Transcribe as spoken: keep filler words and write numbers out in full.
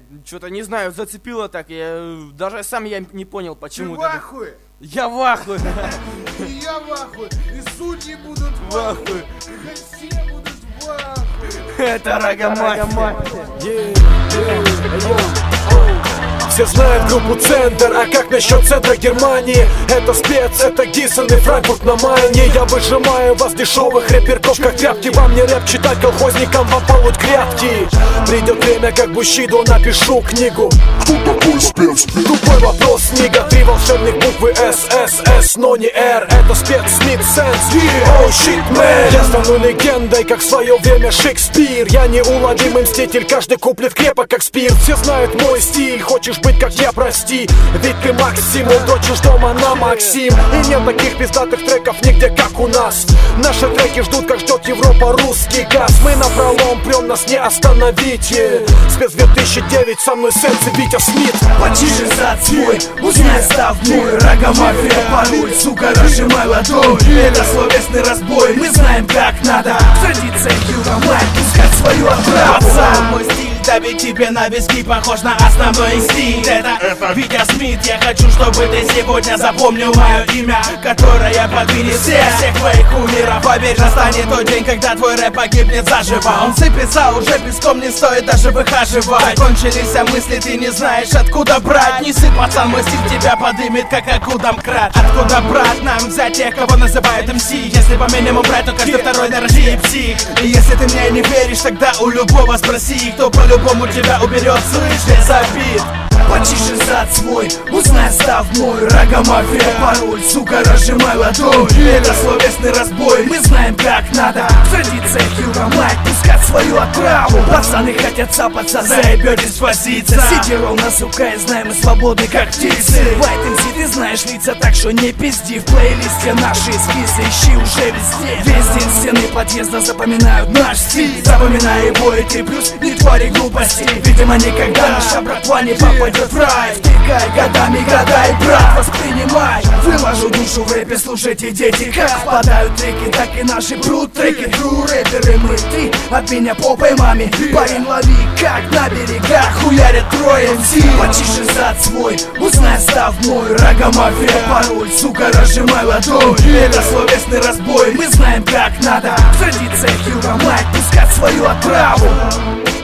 что-то не знаю, зацепило так. Я даже сам я не понял, почему. Ты в ахуе? Я в ахуе. И я в ахуе. И судьи будут в ахуе. Все будут в ахуе. Это Рогомафия. Все знают группу Центр, а как насчет центра Германии? Это спец, это Гиссен и Франкфурт на Майне. Я выжимаю вас дешевых рэперков как тряпки. Вам не рэп читать, колхозникам вам полут грядки. Придет время, как Бушидо напишу книгу. Кто такой спец? Тупой вопрос, Нига. Три волшебных буквы С, С, С, но не Р. Это спец Смит Сенс. Оу, щит, мэн. Я стану легендой, как в свое время Шекспир. Я неуловимый мститель, каждый куплет крепок, как спирт. Все знают мой стиль, хочешь быть как я, прости. Ведь ты Максим, удрочишь дома на Максим. И нет таких пиздатых треков нигде, как у нас. Наши треки ждут, как ждет Европа русский газ. Мы напролом прем, нас не остановите. Спец две тысячи девять, со мной Сенс и Витя Смит. Почиши зад свой, узнай став мой. Рогомафия, пароль, сука, разжимай ладонь. Это словесный разбой, мы знаем как надо. Садиться Юромайк, пускать свою отраву. Пацан, мой стиль давит тебе на виски, похож на основной инстинкт. Это, это Витя Смит, я хочу, чтобы ты сегодня запомнил мое имя, которое подвинет всех, всех твоих кумиров. Поверь, настанет тот день, когда твой рэп погибнет заживо. Он сыпется уже песком, не стоит даже выхаживать. Закончились мысли, ты не знаешь, откуда брать. Не сыпь, пацан, мой стиль тебя подымет, как акудамкрат. Откуда брать нам взять тех, кого называют эм си? Если по минимуму брать, то каждый второй на России псих. И если ты мне не веришь, тогда у любого спроси, кто по-любому тебя уберет, слышь, без обид. Почиши зад свой, узнай став мой. Рогомафия, пароль, сука, разжимай ладонь. Это словесный разбой, мы знаем как надо. Садиться Юромайк, пускать свою отраву. Пацаны хотят цапаться, заебетесь возиться. Сиди ровно, сука, и знай, мы свободны как птицы. White эм си, ты знаешь лица, так что не пизди. В плейлисте наши эскизы ищи уже везде. Весь день стены подъезда запоминают наш стиль. Запоминай его, и ты плюс не твори глупости. Видимо, никогда наша братва не попадет в рай. Втекай годами, гадай, брат, воспринимай. Выложу душу в рэпе, слушайте, дети, как впадают треки, так и наши брут треки. Тру рэперы мы, ты от меня попой маме. Парень, лови, как на берегах хуярят трое эм си. Почиши зад свой, узнай став мой. Рогомафия, пароль, сука, разжимай ладонь. Это словесный разбой, мы знаем как надо. Садиться Юромайк, пускать свою отраву.